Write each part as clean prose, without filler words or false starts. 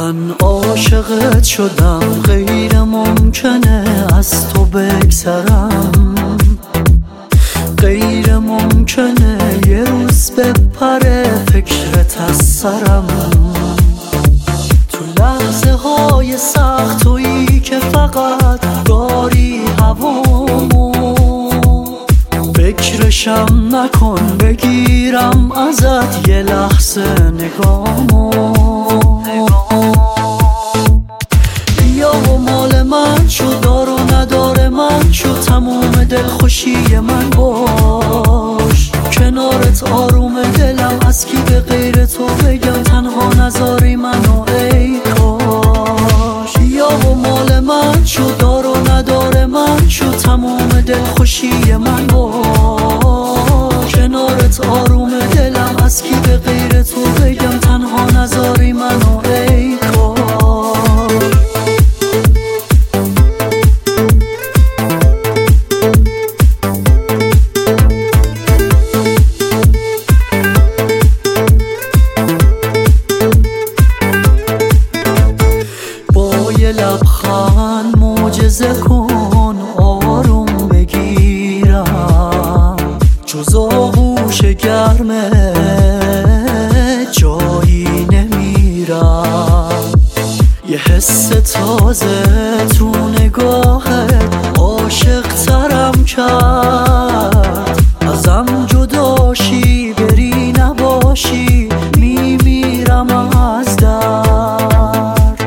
من عاشقت شدم، غیر ممکنه از تو بگذرم، غیر ممکنه یه روز بپره فکرت از سرم. تو لحظه های سخت تویی که فقط داری هوامو، فکرشم نکن بگیرم ازت یه لحظه نگامو. بیا و مال من شو، دار و ندار من شو، تموم دلخوشی من باش. کنارت آروم دلم، از کی به غیر تو بگم تنها نذاری منو ای کاش. بیا و مال من شو، دار و ندار من شو، تموم دلخوشی من باش. کنارت آروم دلم، از کی به غیر تو بگم تنها نذاری منو ای کاش. یه لبخند معجزه کن آروم بگیرم، جز آغوش گرمه جایی نمیرم. یه حس تازه تو نگاهت عاشق ترم کرد، ازم جداشی بری نباشی میمیرم از درد.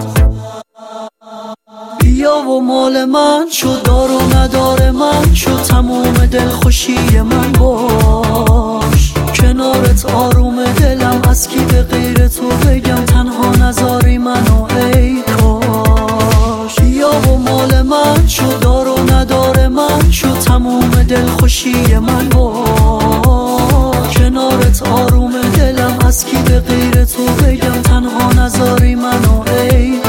بیا و مال من شو، دار و ندار من شو، تموم دلخوشی من باش. کنارت آروم دلم، از کی به غیر تو بگم تنها نذاری منو ای کاش. بیا و مال من شو، دار و ندار من شو، تموم دلخوشی من باش. کنارت آروم دلم، از کی به غیر تو بگم تنها نذاری منو ای